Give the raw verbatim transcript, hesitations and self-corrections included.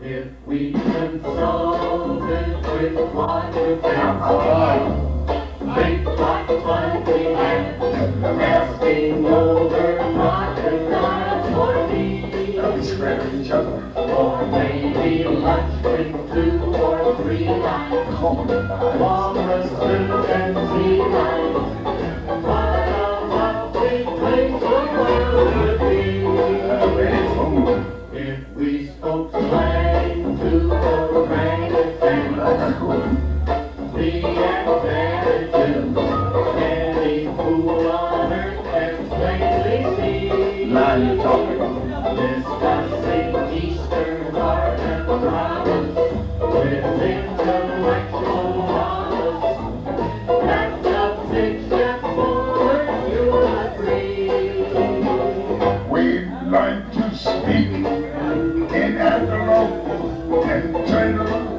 If we consult it with water and think like plenty and asking over crocodiles for tea. We scratch each other. Or maybe lunch with two or three lines. Walrus, and sea lions. What a lovely place the world would be. If we spoke slang to orangutan, the advantages any fool on earth can plainly see. Now you're talking. Discussing Eastern art and promise with intellectual knowledge. That's a big step forward, you agree. We learn to speak in antelope and turtle